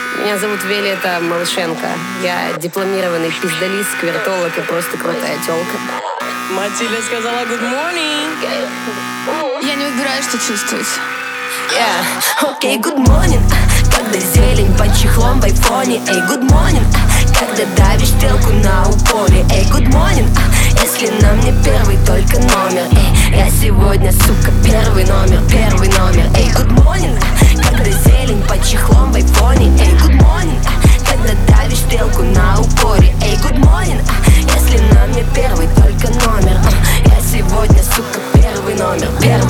Меня зовут Виолетта Малышенко. Я дипломированный пиздолист, сквертолог и просто крутая тёлка. Матильда сказала good morning. Я не выбираю, что чувствовать. Окей, good morning. Когда зелень под чехлом в айфоне. Эй, good morning. Когда давишь стрелку на упоре. Эй, good morning. Если на мне первый только номер. Эй, я сегодня, сука, первый номер. Эй, good morning. Когда зелень под чехлом в айфоне. Эй, good morning. Когда давишь стрелку на упоре. Эй, good morning. Если на мне первый только номер. Я сегодня, сука, первый номер.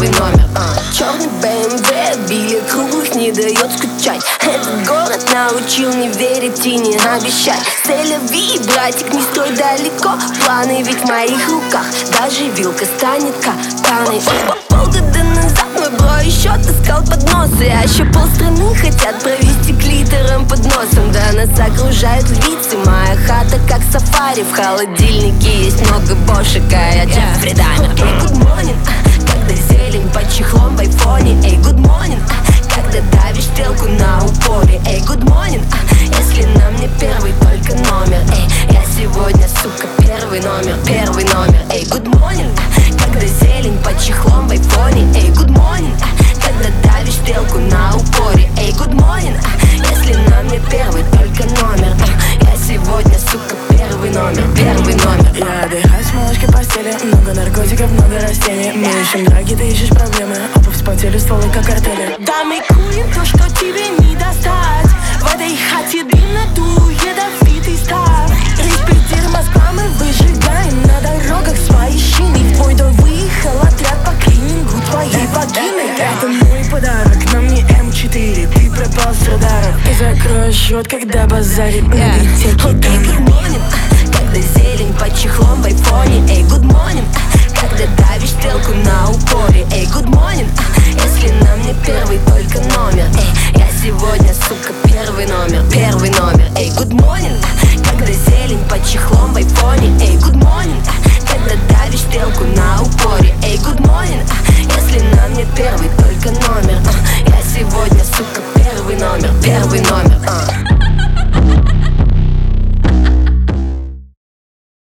Черный BMW, билет круглых не дает скучать. Этот город научил не верить и не обещать. Селяви, братик, не стой далеко. Планы ведь в моих руках. Даже вилка станет катаной. Полгода назад мой бро еще таскал подносы. А еще полстраны хотят провести клитором под носом. Да нас окружают львицы. Моя хата как сафари. В холодильнике есть много бошек, а я Джеффри Даммер. Эй, good morning. Когда зелень под чехлом в айфоне. Эй, good morning. Когда давишь стрелку на упоре. Эй, good morning. Если на мне первый только номер. Эй, я сегодня, сука, первый номер. Эй, good morning. Когда зелень под чехлом в айфоне. Эй, good morning. Когда давишь стрелку на упоре. Эй, good morning. Если на мне первый только номер. Я сегодня, сука, первый номер. Я отдыхаю с малышкой в постели. Много наркотиков, много растений. Мы ищем драги, ты ищешь проблемы. Оба вспотели, стволы как картели. Да мы курим то, что тебе не достать. В этой хате дым надует ядовитый стар. Респектир Москва, мы выжигаем на дорогах свои шины. В твой дом выехал отряд по клинингу твоей вагины. Это мой подарок, на мне М4. Ты пропал с радаров. И закрою счет, когда базарит на битеке. Окей, good morning. Когда зелень под чехлом в айфоне. Эй, good morning. Когда давишь стрелку на упоре. Эй, good morning. Если на мне первый только номер. Эй, я сегодня, сука, первый номер. Эй, good